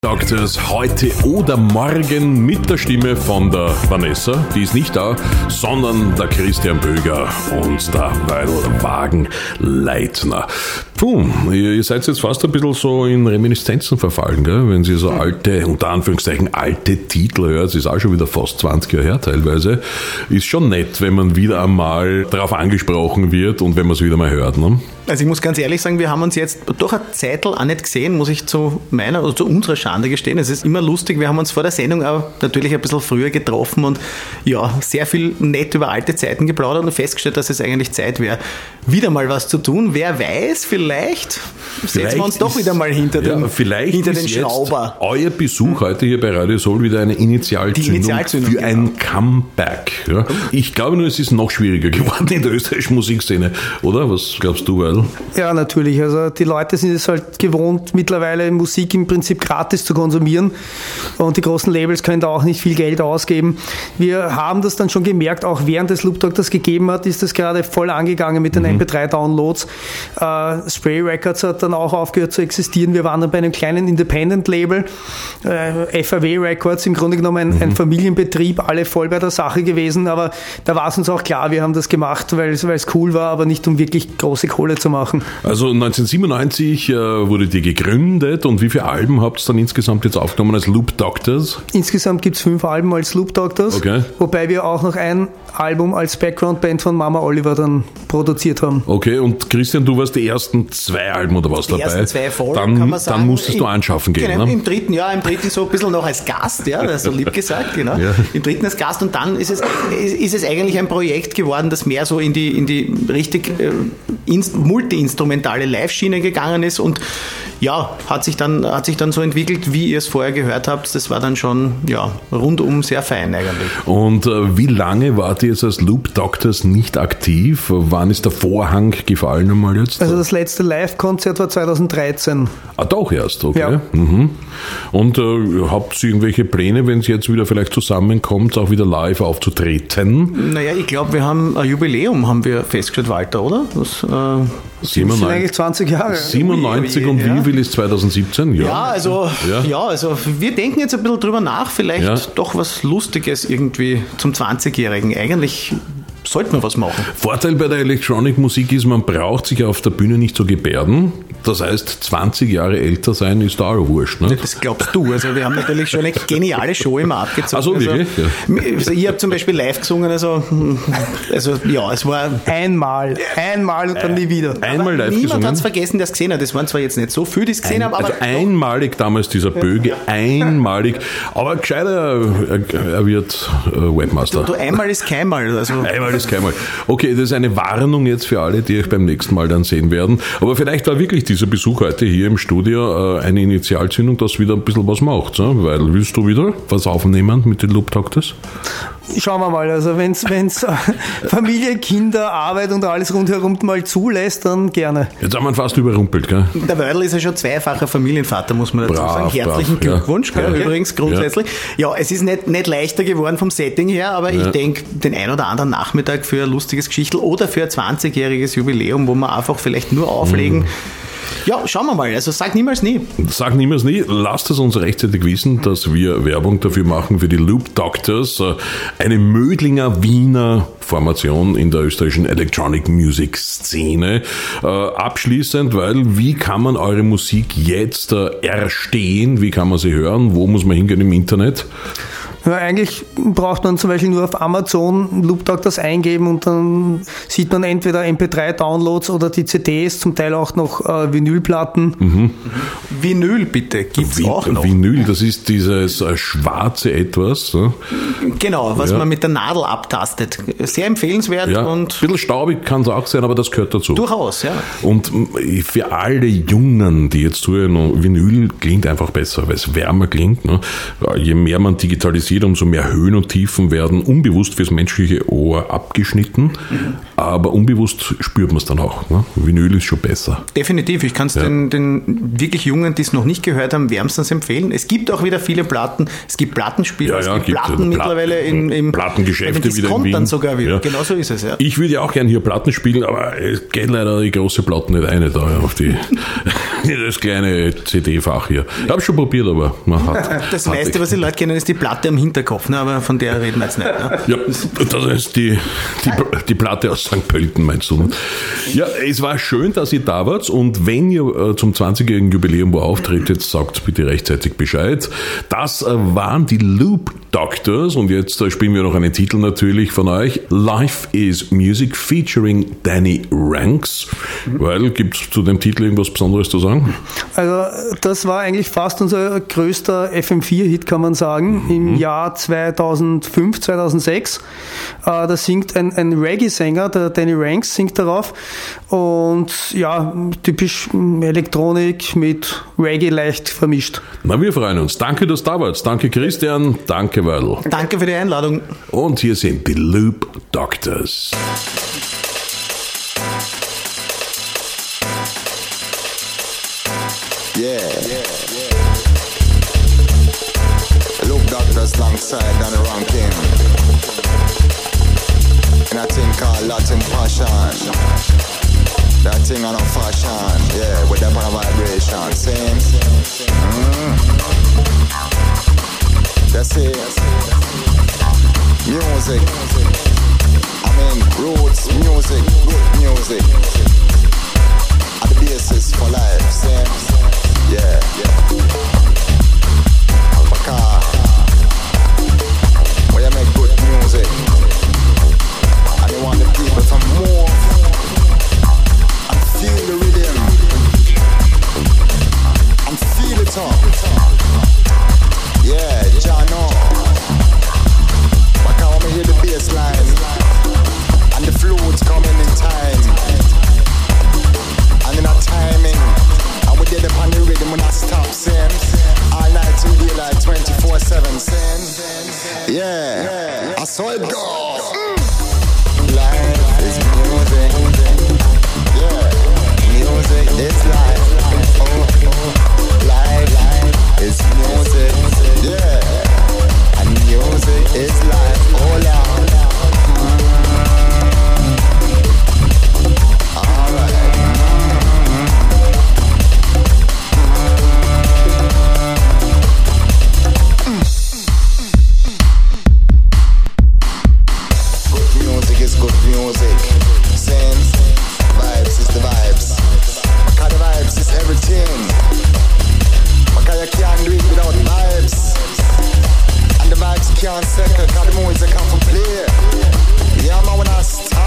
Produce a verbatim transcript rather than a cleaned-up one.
Doctors heute oder morgen mit der Stimme von der Vanessa, die ist nicht da, sondern der Christian Böger und der Weidl Wagenleitner. Puh, ihr seid jetzt fast ein bisschen so in Reminiszenzen verfallen, gell? Wenn Sie so alte, unter Anführungszeichen alte Titel hört, es ist auch schon wieder fast zwanzig Jahre her teilweise, ist schon nett, wenn man wieder einmal darauf angesprochen wird und wenn man es wieder mal hört, ne? Also ich muss ganz ehrlich sagen, wir haben uns jetzt doch eine Zeitl auch nicht gesehen, muss ich zu meiner oder zu unserer Schande gestehen. Es ist immer lustig, wir haben uns vor der Sendung auch natürlich ein bisschen früher getroffen und ja, sehr viel nett über alte Zeiten geplaudert und festgestellt, dass es eigentlich Zeit wäre, wieder mal was zu tun. Wer weiß, vielleicht, vielleicht setzen wir uns doch wieder mal hinter den, ja, vielleicht hinter ist den Schrauber. Euer Besuch heute hier bei Radio Soul wieder eine Initialzündung, Initialzündung für genau. ein Comeback. Ja. Ich glaube nur, es ist noch schwieriger geworden in der österreichischen Musikszene, oder? Was glaubst du, Weidl? Ja, natürlich. Also die Leute sind es halt gewohnt, mittlerweile Musik im Prinzip gratis zu konsumieren und die großen Labels können da auch nicht viel Geld ausgeben. Wir haben das dann schon gemerkt, auch während es Loop Doctors gegeben hat, ist das gerade voll angegangen mit den mhm. M P drei Downloads. Äh, Spray Records hat dann auch aufgehört zu existieren. Wir waren dann bei einem kleinen Independent-Label, äh, F A W Records, im Grunde genommen ein, mhm. ein Familienbetrieb, alle voll bei der Sache gewesen, aber da war es uns auch klar, wir haben das gemacht, weil es cool war, aber nicht um wirklich große Kohle zu machen. Also neunzehnhundertsiebenundneunzig äh, wurde die gegründet und wie viele Alben habt ihr dann insgesamt jetzt aufgenommen als Loop Doctors? Insgesamt gibt es fünf Alben als Loop Doctors, okay. Wobei wir auch noch ein Album als Background-Band von Mama Oliver dann produziert haben. Okay, und Christian, du warst die ersten zwei Alben oder was die dabei? Die ersten zwei voll, dann, kann man sagen. Dann musstest Im, du anschaffen gehen, genau, ne? Im dritten Jahr, im dritten so ein bisschen noch als Gast, ja, das ist so lieb gesagt, genau. Ja. Im dritten als Gast und dann ist es, ist es eigentlich ein Projekt geworden, das mehr so in die, in die richtig äh, inst, multi-instrumentale Live-Schiene gegangen ist und ja, hat sich dann, hat sich dann so entwickelt, wie ihr es vorher gehört habt. Das war dann schon ja, rundum sehr fein eigentlich. Und äh, wie lange wart ihr jetzt als Loop Doctors nicht aktiv? Wann ist der Vorhang gefallen einmal jetzt? Also das letzte Live-Konzert war zweitausenddreizehn. Ah, doch erst, okay. Ja. Mhm. Und äh, habt ihr irgendwelche Pläne, wenn es jetzt wieder vielleicht zusammenkommt, auch wieder live aufzutreten? Naja, ich glaube, wir haben ein Jubiläum, haben wir festgestellt, Walter, oder? Das, äh siebenundneunzig, das sind eigentlich zwanzig Jahre. siebenundneunzig und ja. wie viel ist zweitausendsiebzehn? Ja, ja, also, ja. ja, also wir denken jetzt ein bisschen drüber nach, vielleicht ja. doch was Lustiges irgendwie zum zwanzigjährigen. Eigentlich sollten wir was machen. Vorteil bei der Electronic-Musik ist, man braucht sich auf der Bühne nicht zu gebärden. Das heißt, zwanzig Jahre älter sein ist da auch wurscht. Ne? Das glaubst du. Also wir haben natürlich schon eine geniale Show immer abgezogen. Ach so, wirklich? Also, ja. also ich habe zum Beispiel live gesungen, also, also ja, es war... Einmal, einmal und dann nie wieder. Einmal live niemand gesungen? hat es vergessen, der es gesehen hat. Das waren zwar jetzt nicht so viele, die es gesehen Ein, haben, aber... Also einmalig damals dieser Böge, einmalig. Aber gescheiter, er, er wird äh, Webmaster. Du, du, einmal ist keinmal. Also. Einmal ist keinmal. Okay, das ist eine Warnung jetzt für alle, die euch beim nächsten Mal dann sehen werden. Aber vielleicht war wirklich dieser Besuch heute hier im Studio äh, eine Initialzündung, dass wieder ein bisschen was macht. Ne? Weil, willst du wieder was aufnehmen mit den Loop Doctors? Schauen wir mal, also wenn es Familie, Kinder, Arbeit und alles rundherum mal zulässt, dann gerne. Jetzt haben wir ihn fast überrumpelt, gell? Der Weidl ist ja schon zweifacher Familienvater, muss man dazu brav, sagen. Herzlichen brav, Glückwunsch, ja. gell, Ja. übrigens grundsätzlich. Ja. ja, es ist nicht, nicht leichter geworden vom Setting her, aber ja. ich denke, den ein oder anderen Nachmittag für ein lustiges Geschichtel oder für ein zwanzigjähriges Jubiläum, wo wir einfach vielleicht nur auflegen. Mhm. Ja, schauen wir mal. Also sag niemals nie. Sag niemals nie. Lasst es uns rechtzeitig wissen, dass wir Werbung dafür machen für die Loop Doctors, eine Mödlinger Wiener Formation in der österreichischen Electronic Music Szene. Äh, abschließend, weil wie kann man eure Musik jetzt äh, erstehen? Wie kann man sie hören? Wo muss man hingehen im Internet? Ja, eigentlich braucht man zum Beispiel nur auf Amazon Loop Doctors eingeben und dann sieht man entweder M P drei Downloads oder die C Ds, zum Teil auch noch äh, Vinylplatten. Mhm. Vinyl bitte, gibt's Vin- auch noch. Vinyl, das ist dieses äh, schwarze Etwas. Ne? Genau, was ja. man mit der Nadel abtastet. Sehr empfehlenswert ja. und... Ein bisschen staubig kann es auch sein, aber das gehört dazu. Durchaus, ja. Und für alle Jungen, die jetzt zuhören, Vinyl klingt einfach besser, weil es wärmer klingt. Ne? Je mehr man digitalisiert, digitalisiert, umso mehr Höhen und Tiefen werden unbewusst fürs menschliche Ohr abgeschnitten, mhm. aber unbewusst spürt man es dann auch. Ne? Vinyl ist schon besser. Definitiv, ich kann es ja. den, den wirklich Jungen, die es noch nicht gehört haben, wärmstens empfehlen. Es gibt auch wieder viele Platten, es gibt Plattenspieler, ja, ja, es gibt, gibt Platten Platten, mittlerweile in, im Plattengeschäfte wieder in Wien. Dann sogar wieder. Ja. Genau so ist es, ja. Ich würde ja auch gerne hier Platten spielen, aber es geht leider die große Platte nicht eine da auf die das kleine C D-Fach hier. Ich habe schon probiert, aber man hat... Das hat meiste, was die Leute kennen, ist die Platte am Hinterkopf, ne? Aber von der reden wir jetzt nicht. Ne? Ja, das ist die, die, die Platte aus Sankt Pölten, meinst du? Ne? Ja, es war schön, dass ihr da wart und wenn ihr äh, zum zwanzigjährigen Jubiläum wo auftretet, sagt bitte rechtzeitig Bescheid. Das äh, waren die Loop Doctors und jetzt äh, spielen wir noch einen Titel natürlich von euch. Life is Music featuring Danny Ranks. Mhm. Weil, gibt es zu dem Titel irgendwas Besonderes zu sagen? Also das war eigentlich fast unser größter F M vier Hit, kann man sagen, mhm. im Jahr zweitausendfünf, zweitausendsechs. Äh, da singt ein, ein Reggae-Sänger, der Danny Ranks singt darauf und ja, typisch Elektronik mit Reggae leicht vermischt. Na, wir freuen uns. Danke, dass du da warst. Danke, Christian. Danke, Weidl. Danke für die Einladung. Und hier sind die Loop Doctors. Yeah, yeah, yeah. Loop Doctors alongside Danny Rankin. And a thing called Latin Passion. That thing on a fashion, yeah, with that kind of vibration. Same. Mm. That's it. Music. I mean, roots, music, good music. Are the basis for life, same. Yeah, yeah. Because when you make good music and you want the people to move and feel the rhythm and feel it up. Yeah, Jano. Because when we hear the bass line and the flutes coming in time and in a timing. We did it on the rhythm when I stop, Sam. All night till daylight, twenty-four seven, Sam. Yeah, yeah. I saw it go. Mm. Life is music. Yeah, music is life. Oh, oh. Life, life is music. Yeah, and music is life. Oh, Lord. Mm. All right. Good music, sense, vibes is the vibes. Because the vibes is everything. Because you can't do it without vibes. And the vibes can't settle, because the music can't play. Yeah, man, when I start.